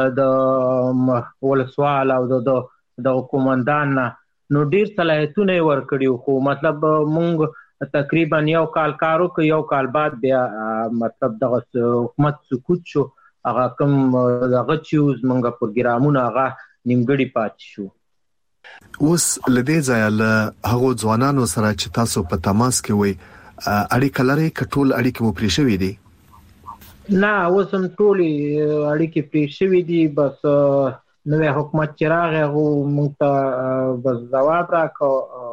د ولسوال او د قومندان نه، نو ډېر صلاحیتونه یې ورکړي. خو مطلب مونږ تقریبا یو کال کار وکړ، یو کال بعد بیا مطلب دغه حکومت سقوط شو، هغه کوم دغه چې زمونږ پروګرامونه هغه نیمګړي پاتې شو. اوس له دې ځایه له هغو ځوانانو سره چې تاسو په تماس کې وئ اړیکه لرئ که ټول اړیکې مو پرې شوي دي؟ نه، اوس هم ټولې اړیکې پرې شوي دي، بس نوی حکومت چې راغی هغو موږ ته بس ځواب راکړ،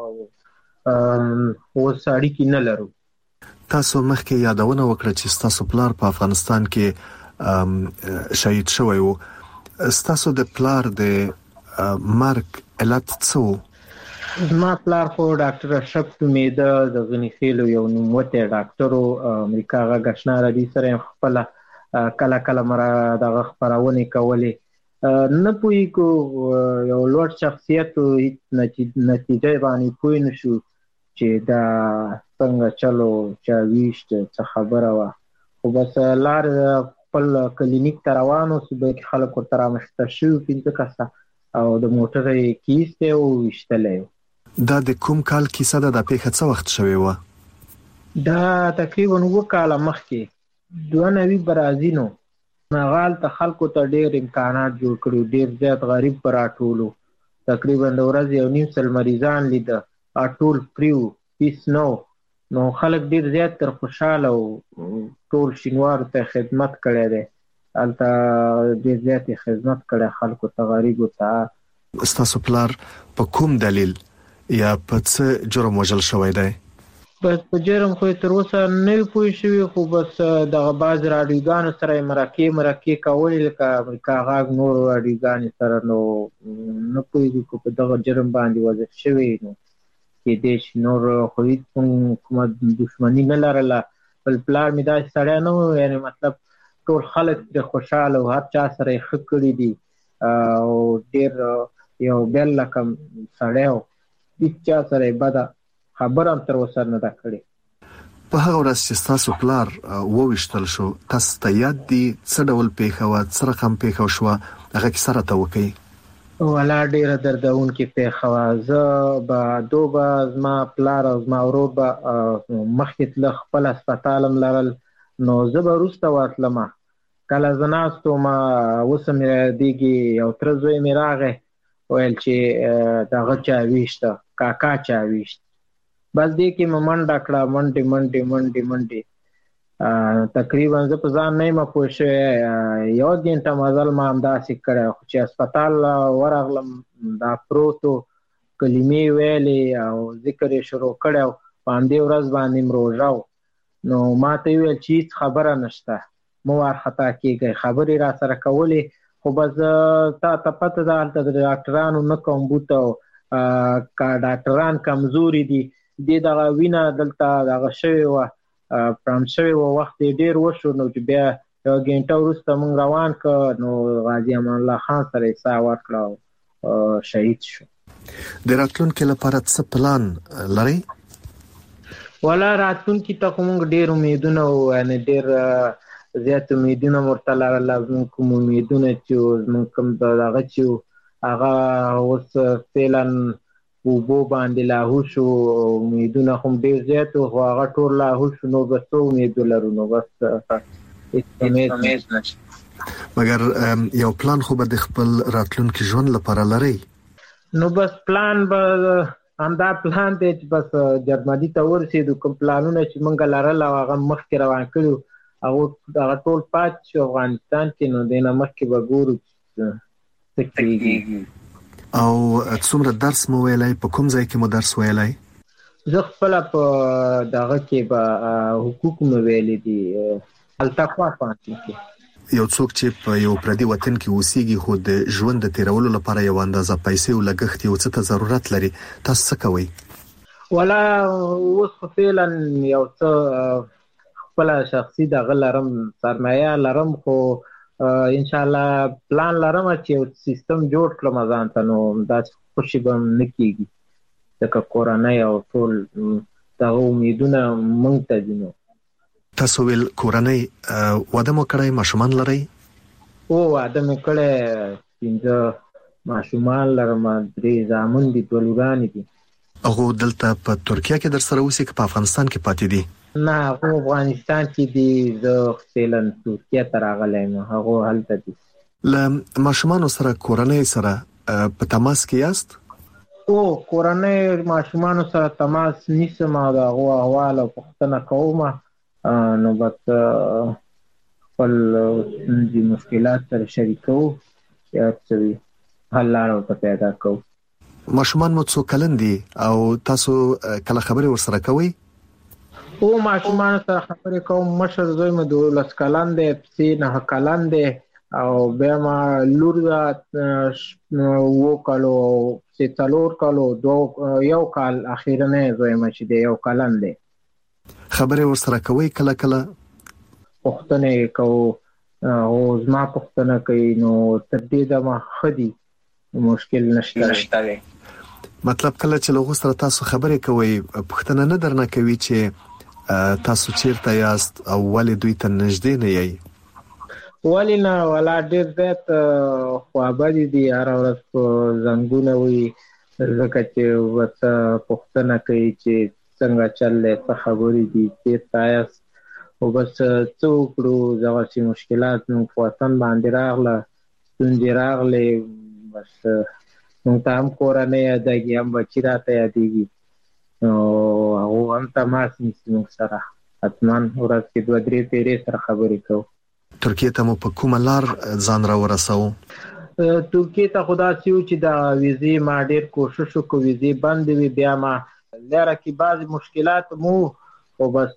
اوس اړیکې نه لرو. تاسو مخکې یادونه وکړه چې ستاسو پلار په افغانستان کې شهید شوی و. ستاسو د پلار د مرګ علت څه و؟ زما پلار خو ډاکټر اشرف نومېده، د غني خیلو یو نوموتی ډاکټر و، امریکا غږ اشنا راډیو سره یې خپله کله کله مره دغه خپرونې کولې. نه پوهېږو، یو لوړ شخصیت و، هېڅ نتیجه باندې پوه نه شو چې دا څنګه چلو چا ویشت څه خبره وه. خو بس لار خپل کلینیک ته روان اوسو، بلکې خلک ورته رامخته شوي پنځه کسه او د موټر یې کیستی او ویشتلی و. دا د کوم کال کیسه ده؟ دا پیښه څه وخت شوې وه؟ دا تقریبا اووه کاله مخکې، دوه نوي برازینو هغه هلته خلکو ته ډېر امکانات جوړ کړي، ډېر زیات غریب به راټول و، تقریبا د ورځې یو نیم سل مریضان لیده، ټول فری و، فیس نه و، نو خلک ډېر زیات تر خوشحاله و، ټول شینوارو ته خدمت کړی دی، هلته ډېر زیات یې خدمت کړی خلکو ته، غریبو ته. ستاسو پلار په کوم دلیل یا په څه جرم وژل شوی دی؟ بس په جرم خو یې تر اوسه نه وي پوه شوي، خو بس دغه بعض راډیوګانو سره یې مرکې مرکې کولې، لکه امریکا غږ نورو راډیوګانې سره، نو نه پوهېږو که په دغه جرم باندې وضع شوی، نو کېدی شي نور خو هېڅ کومه دښمني نه لرله. بل پلار مې داسې سړی نه و، یعنې مطلب ټول خلک ترې خوشحاله او هر چا سره یې ښه کړي دي او ډېر یو بل لکه سړی و، هېڅ چا سره یې بده خبره هم تر اوسه نه ده کړې. په هغه ورځ چې ستاسو پلار وویشتل شو، تاسو ته یاد دي څه ډول پیښه وه، څه رقم پیښه شوه، هغه کیسه راته وکړئ. والا ډېره دردونکې پیښه وه. زه به دو به زما پلار او زما ورور به مخکې تله، خپل هسپتال هم لرل، نو زه به وروسته ورتلمه. کله زه ناست وم، اوس مې یادېږي یو تره زوی مې راغی، ویل چې دغه چا ویشته، کاکا چا ویشت. بس دې کې مې منډه کړه، منډې منډې منډې منډې تقریبا زه په ځان نه یم پوه شوی، یو ګنټه مزل ما همداسې کړی، خو چې هسپتال ورغلم دا پروت و، کلمې ویلې او ذکر یې شروع کړی، په همدې ورځ باندې م روژه و. نو ما ته یې ویل چې هېڅ خبره نشته، مه وارخطا کېږئ. خبرې را سره کولې، خو بس تا ته پته ده هلته د ډاکټرانو نه کوم بوته و، که ډاکټران کمزوري دي، دې دغه وینه دلته دغه شوې وه، پرمپ شوې وه، وخت یې ډېر وشو. نو چې بیا یوه ګنټه وروسته موږ روان کړ، نو غازي امان الله خان سره یې ساه ورکړه او شهید شو. د راتلونکي لپاره څه پلان لرئ؟ والا راتلونکي ته خو موږ ډېر امیدونه وو، یعنې ډېر زیات امیدونه مو ورته لرل. زموږ کوم امیدونه چې وو، زموږ کوم دغه چې وو، هغه اوس فعلا اوبو باندې لاهو شو. امیدونه خو ډېر زیات وو، خو هغه ټول لاهو شو. نو بس څه امید ولرو؟ نو بس هېڅ امید نشته. مګر یو پلان خو به د خپل راتلونکي ژوند لپاره لرئ؟ نو بس پلان به همدا پلان دی چې بس جرمني ته ورسېدو. کوم پلانونه چې موږ لرل او هغه مخکې روان کړي، هغه ټول پاتې شو افغانستان کې. نو دې نه مخکې به ګورو څه کېږي. او څومره درس مو ویلی؟ په کوم ځای کې مو درس ویلی؟ زه خپله په دغه کې به حقوق مو ویلي دي، التقوا پوهنتون کې. یو څوک چې په یو پردي وطن کې اوسېږي، خو د ژوند د تیرولو لپاره یو اندازه پیسې او لګښت یو څه ته ضرورت لري، تاسو څه کوئ؟ والا اوس خو فعلا یو څه خپله شخصي دغه لرم، سرمایه لرم، خو انشاءالله پلان لرم چې یو سیستم جوړ کړم ځان ته. نو داسې خوشي به هم نه کېږي، ځکه کورنۍ او ټول دغه امیدونه موږ ته دي. نو تاسو ویل کورنۍ، واده مو کړی، ماشومان لرئ؟ او واده مې کړی، پنځه ماشومان لرم، درې زامن دي، دوه لورانې دي. هغو دلته په ترکیه کې در سره اوسي که په افغانستان کې پاتې دي؟ نه، هغو افغانستان کې دي، زه فعلا ترکیه ته راغلی یم، هغو هلته دي. له ماشومانو سره، کورنۍ سره په تماس کې یاست؟ او کورنۍ ماشومانو سره تماس نیسم او د هغو احوال او پوښتنه کوم. نو بس خپل ستونزې مشکلات سره شریکوو، یا څه وي حل لاره ورته پیدا کوو. ماشومان مو څو کلن دي او تاسو کله خبرې ورسره کوئ؟ او ماشومان سره خبرې کوم. مشر زوی مې دولس کلن دی، پسې نهه کلن دی، او بیا ما لور ده اووه کالو، پسې څلور کالو، یو کال اخیرنی زوی مې چې دی یو کلن دی. خبرې ورسره کوئ؟ کله کله پوښتنې کوو، او زما پوښتنه کوي، نو تر دې دمه ښه دي، مشکل نشته. مطلب کله چې له هغو سره تاسو خبرې کوئ، پوښتنه نه درنه کوي چې تاسو چیرته یاست او ولې دوی ته نږدې نه یئ؟ ولې نه، والا ډېر زیات خوابدي دي، هره ورځ په زنګونه وي، ځکه چې ورته پوښتنه کوي چې څنګه چل دی، څه خبرې دي، چېرته یاست. خو بس څه وکړو، دغسې مشکلات موږ په وطن باندې راغله، ستونزې راغلې، بس موږ ته هم کورنۍ یادېږي، هم بچي راته یادېږي. نو هغو هم تماس نیسي موږ سره، حتما ورځ کې دوه درې پیرې سره خبرې کوو. ترکیې ته مو په کومه لار ځان را ورسوو؟ ترکیې ته خو داسې و چې د ویزې ما ډېر کوشش وکړو، ویزې بندې وې، بیا ما لاره کې بعضې مشکلات مو، خو بس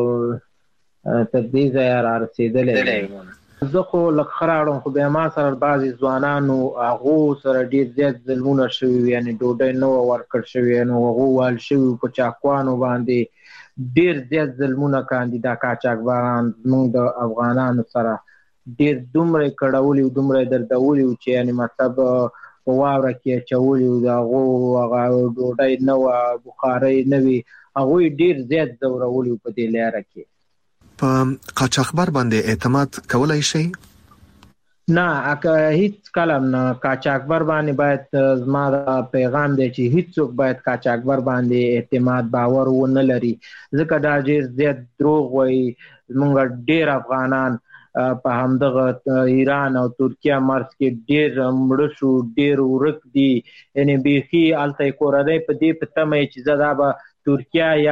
تر دې ځایه را رسېدلی. زه خو لږ ښه راوړم، خو بیا ما سره بعضې ځوانانو، هغو سره ډېر زیات ظلمونه شوي وي، یعنې ډوډۍ نه وه ورکړل شوې، نو هغو وهل شوي په چاقوانو باندې، ډېر زیات ظلمونه کاندي دا قاچاقبران زموږ د افغانانو سره، ډېر دومره یې کړولي وو، دومره یې دردولي وو چې یعنې مطلب په واوره کې اچولي وو، د هغو هغه ډوډۍ نه وه، بخارۍ نه وي، هغوی ډېر زیات ځورولي وو په دې لاره کې. په قاچاقبر باندې اعتماد کولی شئ؟ نه، هیڅ کله نه. قاچاقبر باندې باید زما دا پیغام دی چې هیڅوک باید قاچاقبر باندې اعتماد باور ونه لري، ځکه دا ډېر زیات دروغ وایي. زموږ ډېر افغانان په همدغه ایران او ترکیه مرز کې ډېر مړه شو، ډېر ورک دي، یعنې بیخي هلته یې کورنۍ په دې په تمه چې زه دا به ترکیه یا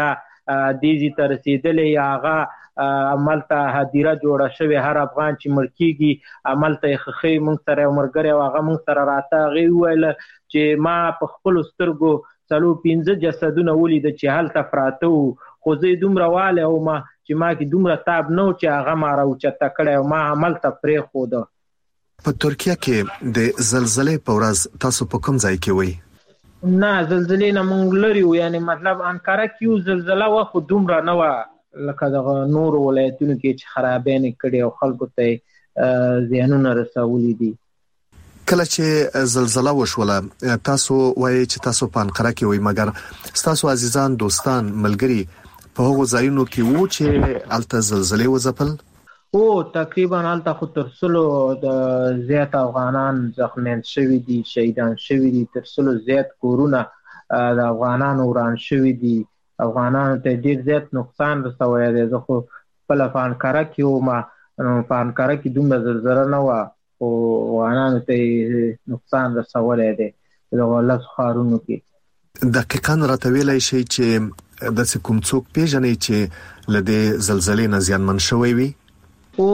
دیزي تر رسیدلې هغه عملته هدیره جوړه شوی هر افغان چې مړ کیږي عملته خخې مونږ سره عمرګری هغه مونږ سره راته غي ویل چې ما په خپل سترګو څلو پنځه جسدونه ولید چې هلته پراته وو خو زه دومره واله او ما چې ما کې دومره تاب نو چې هغه ما راوچته کړی او ما عملته پرې خوده. په ترکیه کې د زلزلې په ورځ تاسو په کوم ځای کې وئ؟ نه زلزلې نه مونږ لري وو یعنی مطلب انقره کې یو زلزله و خو دومره نه و لکه د نور ولایتونو کې چې خرابې کړي او خلکو ته زیانونه رسولي دي. کله چې زلزلہ وشوله تاسو وایي چې تاسو په انقره کې وئ مګر تاسو عزیزان دوستان ملګري په هغو ځایونو کې وو چې الته زلزلې وځپل؟ او تقریبا الته خو تر سلو د زیات افغانان زخمیان شوي دي شهیدان شوي دي تر سلو زیات کورونه د افغانانو وران شوي دي افغانانو ته ډیر زیات نقصان رسولی دی. زه خو خپله په انقره کې وم په انقره کې دومره زلزله نه وه خو افغانانو ته نقصان رسولی دی د دغو لسو ښارونو کې. دقیقاً راته ویلی شئ چې داسې کوم څوک پیژنئ چې له دې زلزلې نه زیانمن شوی وي؟ او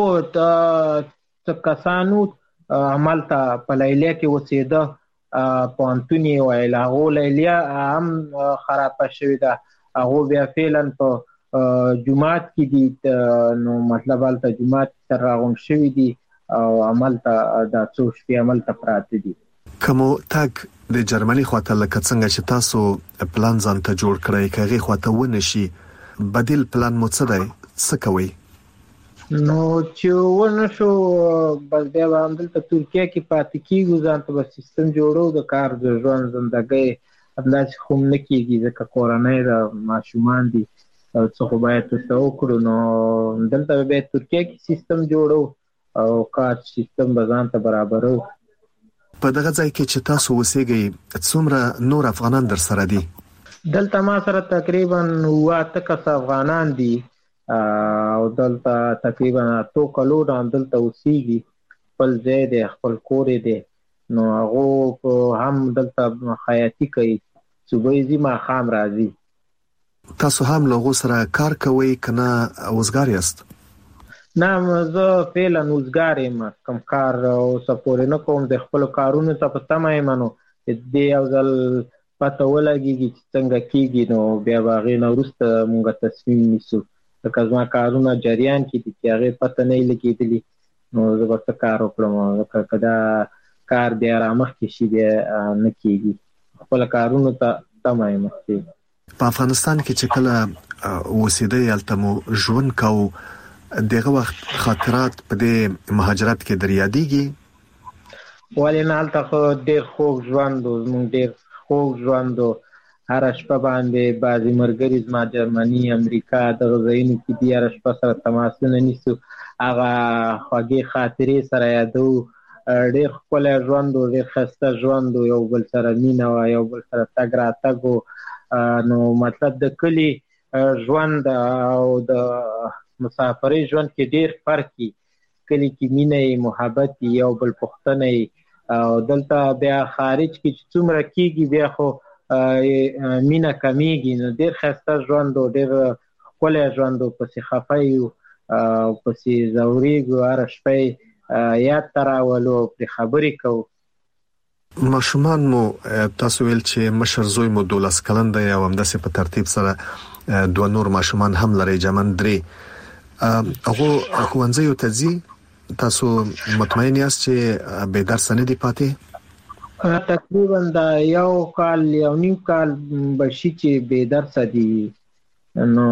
څه کسانو هملته په لیلیه کې اوسېده پوهنتون یې ویل هغو لیلیه هم خرابه شوې ده هغو بیا فعلا په جومات کې دي نو مطلب هلته جومات سره راغونډ شوي دي او هملته دا څو شپې هملته پراته دي. که مو تګ د جرمني خواته لکه څنګه چې تاسو پلان ځان ته جوړ کړئ که هغې خواته ونه شي بدیل پلان مو څه دی څه کوئ؟ نو چې ونه شو بس بیا به همدلته ترکیه کې پاتې کېږو ځان ته به سیستم جوړو د کار د ژوند زندګۍ همداسې خو هم نه کېږي ځکه کورنۍ د ماشومان دي او څه خو باید ورته وکړو نو دلته به بیا ترکیه کې سیستم جوړو او کار سیستم به ځان ته برابرو. په دغه ځای کې چې تاسو اوسېږئ څومره نور افغانان در سره دي؟ دلته ما سره تقریبا اووه اته کسه افغانان دي او دلته تقریبا اتو کلونه دلته اوسېږي خپل ځای دی خپل کور دی نو هغو هم دلته خیاطي کوي صبح ځي ماښام راځي. تاسو هم له هغو سره کار کوئ که نه وزګار یاست؟ نه زه فعلا وزګار یم کوم کار اوسه پورې نه کوم د خپلو کارونو ته په تمه یم نو دې یو ځل پته ولګېږي چې څنګه کېږي نو بیا به هغې نه وروسته مونږ تصمیم نیسو ځکه زما کارونه جریان کې دي چې هغې پته نه یې لګېدلي نو زه به څه کار وکړم ځکه که دا کار بیا رامخکې شي بیا نه کېږي خپله کارونو ته تمه یم. په افغانستان کې چې کله اوسېدئ هلته مو ژوند کوو دغه وخت خاطرات په دې مهاجرت کې در یادېږي؟ ولې نه هلته خو ډېر خوږ ژوند و زموږ ډېر خوږ ژوند و هره شپه باندې بعضې ملګري زما جرمني امریکا دغه ځایونو کې دي هره شپه سره تماسونه نیسو هغه خوږې خاطرې سره یادوو ډېر ښکلی ژوند و ډېر ښایسته ژوند و یو بل سره مینه وه یو بل سره تګ راتګ و نو مطلب د کلي ژوند او د مسافرۍ ژوند کې ډېر فرق وي کلي کې مینه یې محبت یې یو بل پوښتنه یې او دلته بیا خارج کې چې څومره کېږي بیا خو مینه کمیږي نو ډېر ښایسته ژوند و ډېر ښکلی ژوند و پسې خفه یو او پسې ځورېږو هره شپه یاد ته راولو او پرې خبرې کوو. ماشومان مو تاسو ویل چې مشر زوی مو دولس کلن دی او همداسې په ترتیب سره دوه نور ماشومان هم لري جمن درې هغو ښوونځیو ته ځي تاسو مطمئن یاست چې بې درسه نه دي پاتې؟ تقریبا دا یو کال یو نیم کال به شي چې بې درسه دي نو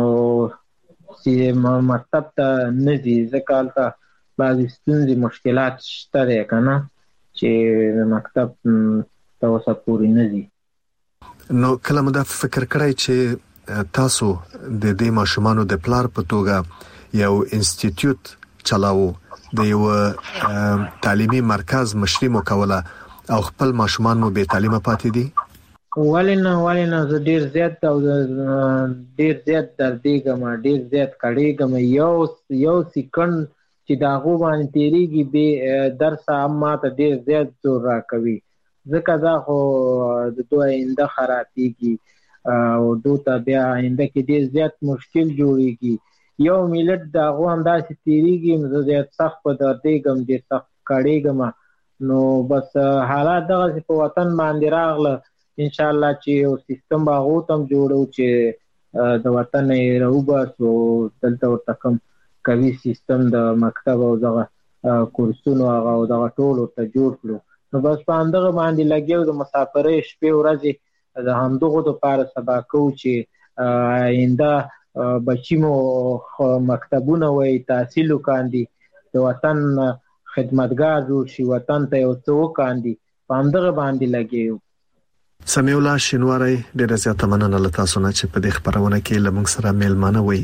چې مکتب ته نه ځي ځکه هلته بعضې ستونزې مشکلات شته دی که نه چې مکتب ته اوسه پورې نه ځي. نو کله مو دا فکر کړی چې تاسو د دې ماشومانو د پلار په توګه یو انسټیټیوټ چلاو د یو تعلیمي مرکز مشري مو کوله او خپل ماشومان مو بې تعلیمه پاتې دي؟ ولې نه ولې نه زه ډېر زیات او ډېر زیات دردېږم ډېر زیات کړېږم یو یو سیکنډ چې د هغو باندې تېرېږي بې درسه هم ماته ډېر زیات زور راکوي ځکه دا خو د دوی آینده خرابېږي او دوته بیا آینده کې ډیر زیات مشکل جوړیږي یو ملت دا غو هم داسې تیریږي نو زیات سخت په دردېږم ډیر سخت کړېږم نو بس حالات دغه په وطن باندې راغله ان شاء الله چې یو سیستم باغو تم جوړو چې د وطن راوباسو دلته ورته کوم کوي سیستم د مکتب او دغه کورسونو هغه او دغه ټول ته جوړ کړو نو بس په همدغه باندې لګیو د مسافرۍ شپې ورځې د همدغو دپاره سبا کوو چې آینده بچي مو مکتبونه وایي تحصیل وکاندي د وطن خدمتګار جوړ شي وطن ته یو څه وکاندي په همدغه باندې لګیو سمیع الله شینواری ډېره زیاته مننه له تاسو نه چې په دې خبرونه کې له موږ سره میلمانه وئ.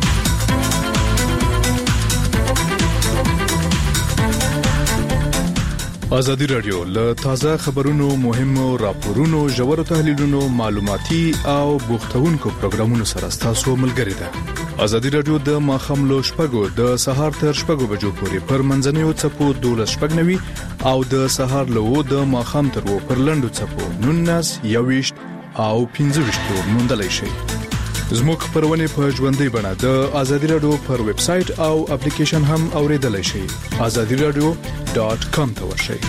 ازادي رادیو له تازه خبرونو مهمو راپورونو ژورو تحلیلونو معلوماتي او بوختونکو پروګرامونو سره تاسو ملګری ده. ازادي رادیو د ماخام لو شپږو د سهار تر شپږو بجو پورې پر منځنوي چپو دولس شپږنوي او د سهار له و د ماخام تر و پر لندو چپو نونس یويشت او پنځه ویشت موندلای شي. زموږ خبرونه په ژوندۍ بڼه د ازادي رادیو پر ویب سټ او اپلیکیشن هم اوریدلای شئ. azadi radio dot com ته ورشئ.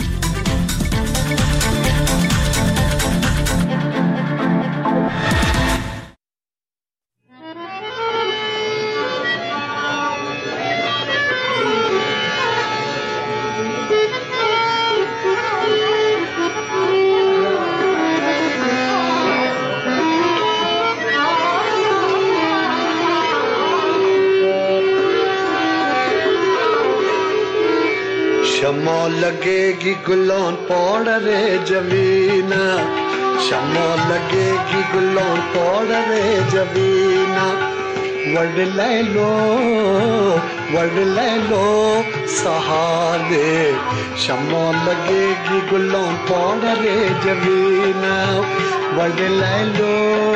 शमा लगेगी गुलान पौड़ रे जमीना शमा लगेगी गुलान पौड़ रे जमीना वर्ड ले लो वर्ड ले लो सहारे शमा लगेगी गुलान पौड़ रे जमीना वर्ड ले लो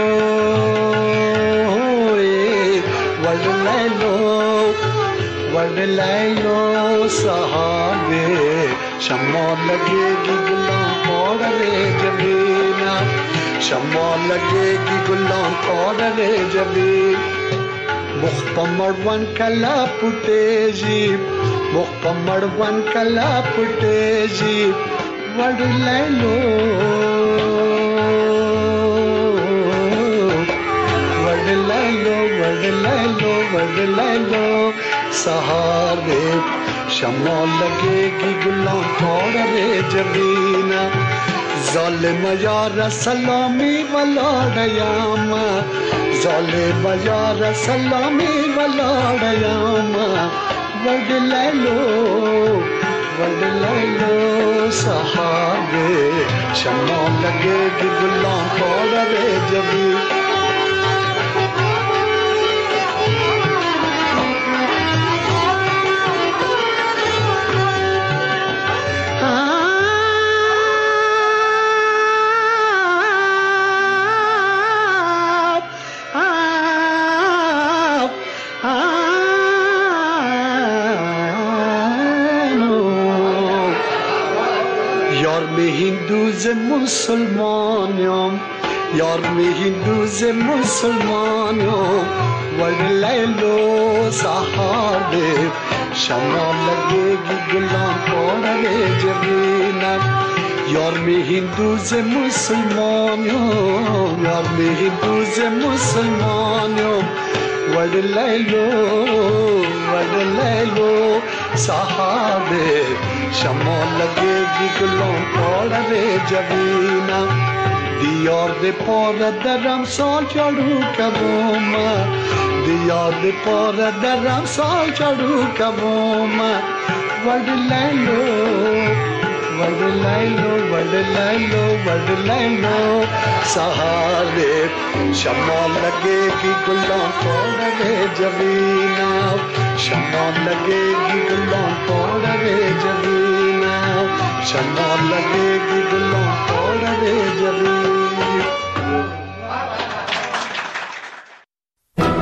वर्ड ले लो वर्ड ले लो सहारे शमा लगेगी गुलाम पौड़ रे जमीना शमा लगेगी गुलाम पौड़ रे जमीन मुख्तमरवन कला पुटेजी मुख्तमरवन कला पुटेजी वर्ड ले लो वर्ड ले लो वर्ड ले लो वर्ड ले लो सहारे शमा लगेगी गुलाम पौड़ रे जमीना जालिम यार सलामी वलाड़यामा जालिम यार सलामी वलाड़यामा वर्ड ले लो वर्ड ले लो सहारे शमा लगेगी गुलाम पौड़ रे जमीना हिंदू मुसलमानों यार में हिंदू से मुसलमानों वर्ड ले लो सहारे शमा लगेगी गुलाम पौड़ रे जमीना यार में हिंदू से मुसलमानों यार में हिंदू से मुसलमानों वर्ड ले लो वर्ड ले लो सहारे शमा लगेगी गुलाम पौड़ रे जमीना दियार दे पार दरम साल चढ़ू कबोमा दियार दे पार दरम साल चढ़ू कबोमा वर्ड ले लो वर्ड ले लो वर्ड ले लो वर्ड ले लो सहारे शमा लगेगी गुलाम पौड़ रे जमीना शमा लगेगी गुलाम पौड़ रे जमीना शमा लगेगी गुलाम पौड़ रे जमीना